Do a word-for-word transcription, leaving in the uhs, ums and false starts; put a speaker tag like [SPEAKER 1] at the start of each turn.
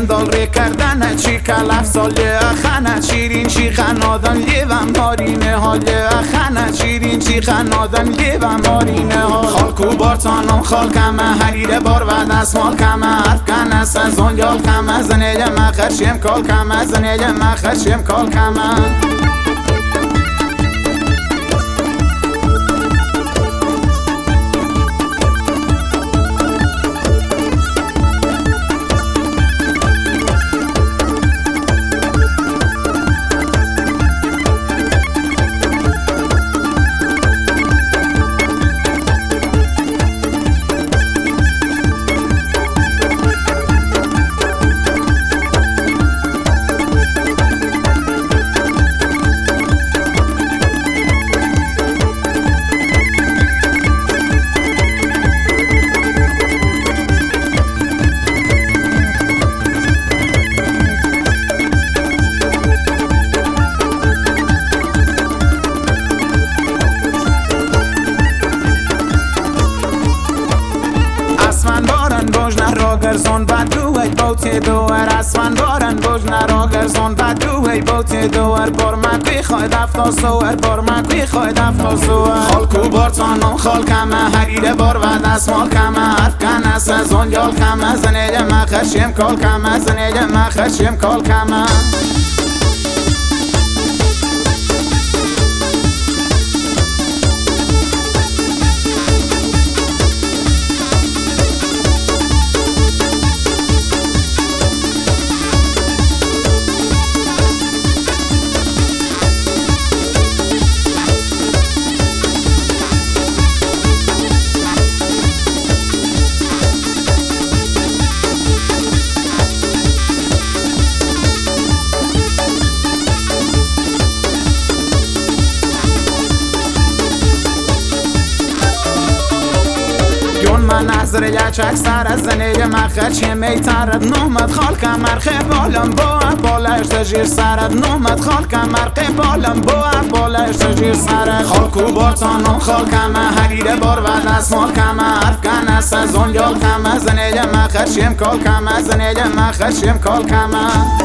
[SPEAKER 1] دال کردن چی کلف ساله خنه شیرین چی خنادن لیوم مارینه حاله خنه شیرین چی خنادن لیوم مارینه حال خالکو بارتانم خالکمه حریر بار و دستمال کمه افکن سزون یال کمه زنیل مخشیم کال کمه زنیل مخشیم کال کمه Zon va duay bote doar asman baran boj narager zon va duay bote doar bor ma بخوای دفتا سوار بار ما بخوای دفتا سوار خالکو بارتانم خالکمه حریر بار و دستمال کمه افکن از سزون یال کمه زنیل مخشیم کال کمه زنیل مخشیم کال کمه نظر یچک سر از زنیل مخچی میترد نومد خالکم مرخه بالم با بالش تجیر سرد نومد خالکم مرخه بالم با بالش تجیر سرد خالکو بارتانم خالکم حریر بار و دستمال کم افکن از سزون یال کم زنیل مخچیم کال کم زنیل مخچیم کال کم